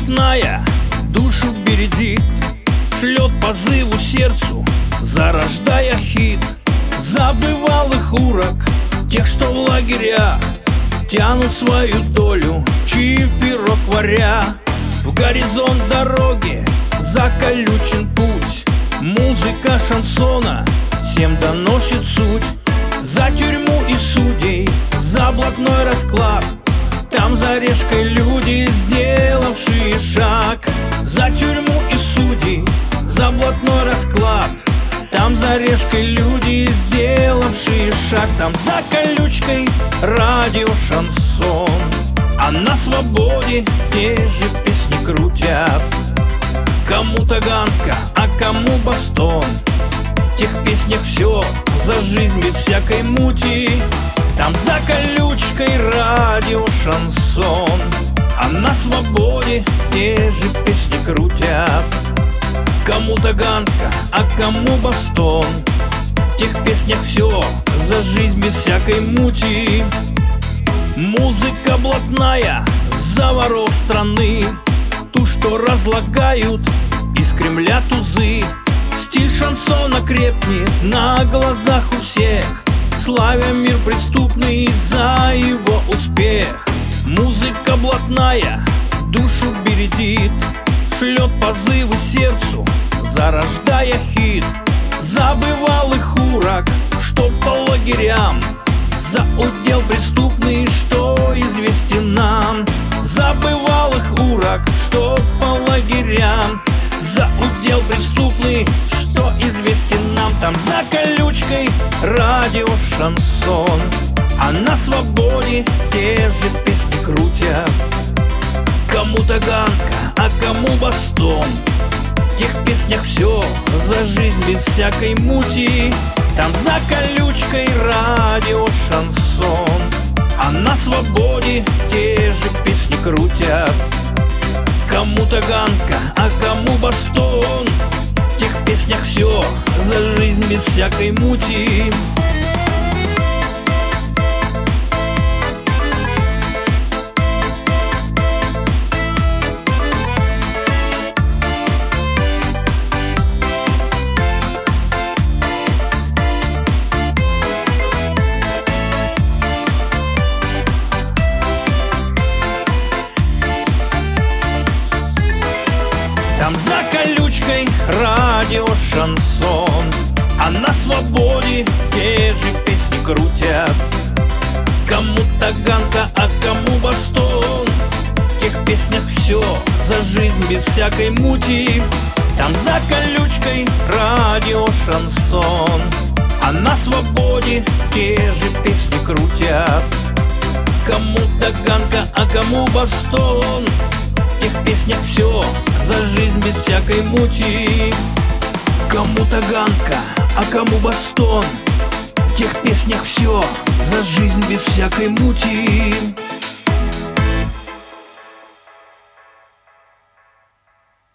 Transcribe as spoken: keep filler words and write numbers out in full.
блатная душу бередит, шлет позыву сердцу, зарождая хит. Забывалых урок, тех, что в лагерях тянут свою долю, чьи пирог варя. В горизонт дороги заколючен путь, музыка шансона всем доносит суть. За тюрьму и судей, за блатной расклад, там за решкой люди, сделавшие шаг. За тюрьму и судей, за блатной расклад, там за решкой люди, сделавшие шаг. Там за колючкой радио шансон, а на свободе те же песни крутят. Кому таганка, а кому бастон, в тех песнях все за жизнь без всякой мути. Там за колючкой радио шансон, а на свободе те же песни крутят. Кому таганка, а кому бастон, в тех песнях все за жизнь без всякой мути. Музыка блатная за воров страны, ту, что разлагают из Кремля тузы. Стиль шансона крепнет на глазах у всех, славя мир преступный за его успех. Музыка блатная душу бередит, шлет позывы сердцу, зарождая хит. Забывалых урок, что по лагерям, за удел преступный, что известен нам. Забывалых урок, что по лагерям, за удел преступный, что известен нам. Там за колючкой радио шансон, а на свободе те же песни крутят. Кому таганка, а кому бастон, в тех песнях все за жизнь без всякой мути. Там за колючкой радио шансон, а на свободе те же песни крутят. Кому таганка, а кому бастон, в тех песнях все за жизнь без всякой мути. Там за колючкой радио шансон, а на свободе те же песни крутят. Кому таганка, а кому бастон, в тех песнях все за жизнь без всякой мути. Там за колючкой радио шансон, а на свободе те же песни крутят. Кому таганка, а кому бастон, в тех песнях все за жизнь без всякой мути. Кому таганка, а кому бастон, в тех песнях все за жизнь без всякой мути.